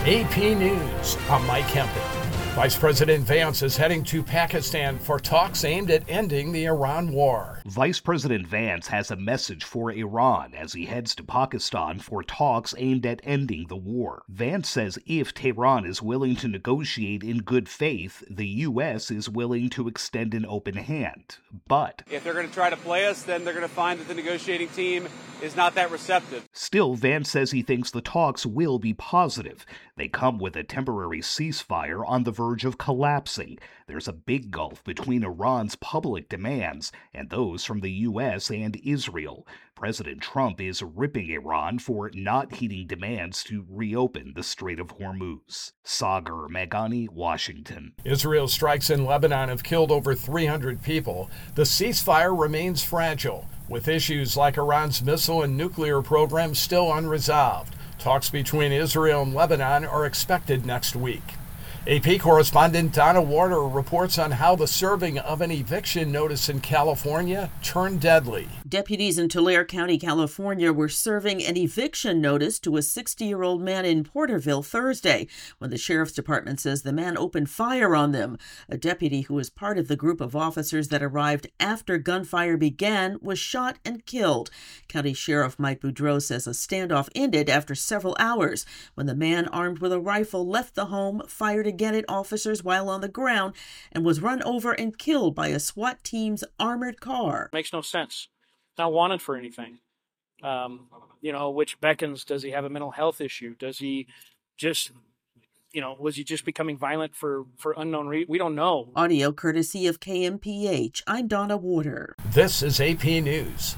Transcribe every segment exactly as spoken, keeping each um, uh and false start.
A P News, I'm Mike Hempen. Vice President Vance is heading to Pakistan for talks aimed at ending the Iran war. Vice President Vance has a message for Iran as he heads to Pakistan for talks aimed at ending the war. Vance says if Tehran is willing to negotiate in good faith, the U S is willing to extend an open hand. But if they're going to try to play us, then they're going to find that the negotiating team is not that receptive. Still, Vance says he thinks the talks will be positive. They come with a temporary ceasefire on the verge of collapsing. There's a big gulf between Iran's public demands and those from the U S and Israel. President Trump is ripping Iran for not heeding demands to reopen the Strait of Hormuz. Sagar Meghani, Washington. Israel strikes in Lebanon have killed over three hundred people. The ceasefire remains fragile, with issues like Iran's missile and nuclear programs still unresolved. Talks between Israel and Lebanon are expected next week. A P correspondent Donna Warder reports on how the serving of an eviction notice in California turned deadly. Deputies in Tulare County, California were serving an eviction notice to a sixty-year-old man in Porterville Thursday when the sheriff's department says the man opened fire on them. A deputy who was part of the group of officers that arrived after gunfire began was shot and killed. County Sheriff Mike Boudreau says a standoff ended after several hours when the man armed with a rifle left the home, fired again at officers while on the ground, and was run over and killed by a SWAT team's armored car. Makes no sense. Not wanted for anything. Um, you know, which beckons, does he have a mental health issue? Does he just, you know, was he just becoming violent for, for unknown reasons? We don't know. Audio courtesy of K M P H. I'm Donna Warder. This is A P News.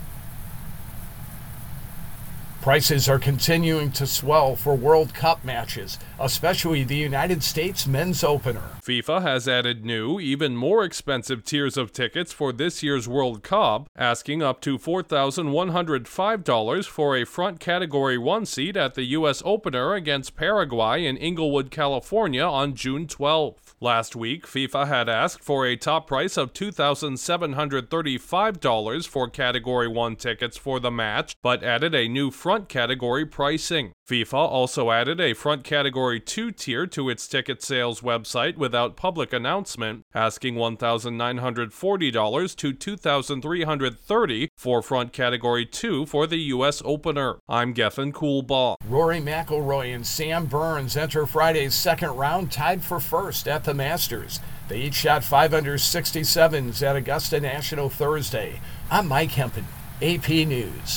Prices are continuing to swell for World Cup matches, especially the United States men's opener. FIFA has added new, even more expensive tiers of tickets for this year's World Cup, asking up to four thousand one hundred five dollars for a front Category one seat at the U S opener against Paraguay in Inglewood, California on June twelfth. Last week, FIFA had asked for a top price of two thousand seven hundred thirty-five dollars for Category one tickets for the match, but added a new front category pricing. FIFA also added a front Category two tier to its ticket sales website without public announcement, asking one thousand nine hundred forty dollars to two thousand three hundred thirty dollars for front Category two for the U S opener. I'm Gethin Coolbaugh. Rory McIlroy and Sam Burns enter Friday's second round tied for first at the Masters. They each shot five under sixty-sevens at Augusta National Thursday. I'm Mike Hempen, A P News.